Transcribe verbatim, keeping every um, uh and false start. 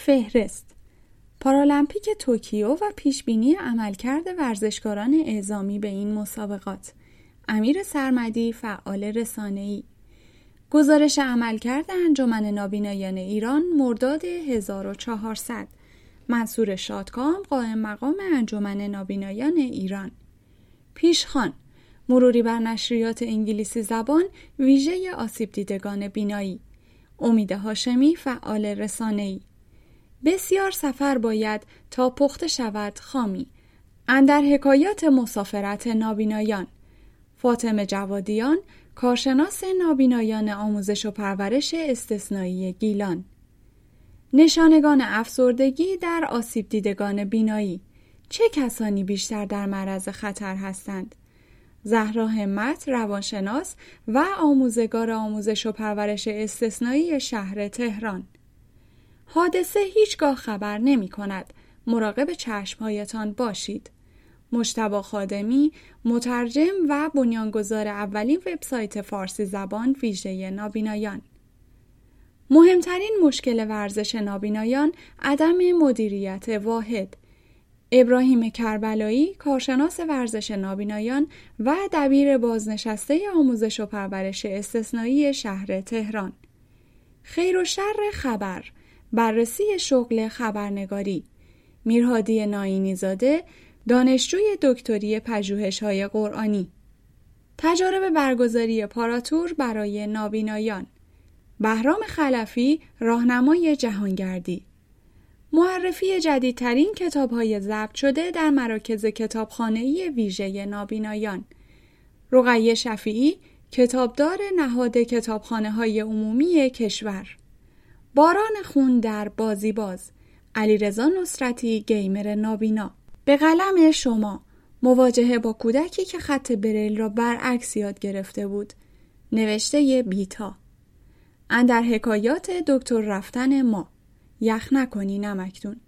فهرست پارالمپیک توکیو و پیشبینی عملکرد ورزشکاران اعزامی به این مسابقات. امیر سرمدی، فعال رسانه‌ای. گزارش عملکرد انجمن نابینایان ایران مرداد هزار و چهارصد. منصور شادکام، قائم مقام انجمن نابینایان ایران. پیشخوان: مروری بر نشریات انگلیسی زبان ویژه آسیب دیدگان بینایی. امید هاشمی، فعال رسانه‌ای. بسیار سفر باید تا پخته شود خامی. اندر حکایات مسافرت نابینایان. فاطمه جوادیان، کارشناس نابینایان آموزش و پرورش استثنایی گیلان. نشانگان افسردگی در آسیب دیدگان بینایی. چه کسانی بیشتر در معرض خطر هستند؟ زهرا همت، روانشناس و آموزگار آموزش و پرورش استثنایی شهر تهران. حادثه هیچگاه خبر نمی کند. مراقب چشمهایتان باشید. مجتبی خادمی، مترجم و بنیانگذار اولین وبسایت فارسی زبان ویژه نابینایان. مهمترین مشکل ورزش نابینایان عدم مدیریت واحد. ابراهیم کربلایی، کارشناس ورزش نابینایان و دبیر بازنشسته آموزش و پرورش استثنایی شهر تهران. خیر و شر خبر، بررسی شغل خبرنگاری. میرهادی ناینی زاده، دانشجوی دکتری پژوهش‌های قرآنی. تجارب برگزاری پاراتور برای نابینایان. بهرام خلفی، راهنمای جهانگردی. معرفی جدیدترین کتاب‌های ضبط شده در مراکز کتابخانه‌ای ویژه نابینایان. رقیه شفیعی، کتابدار نهاد کتابخانه‌های عمومی کشور. باران خون در بازیباز. علیرضا نصرتی، گیمر نابینا. به قلم شما، مواجهه با کودکی که خط بریل را برعکس یاد گرفته بود. نوشته بیتا. اندر حکایات دکتر رفتن ما. یخ نکنی نمکدون.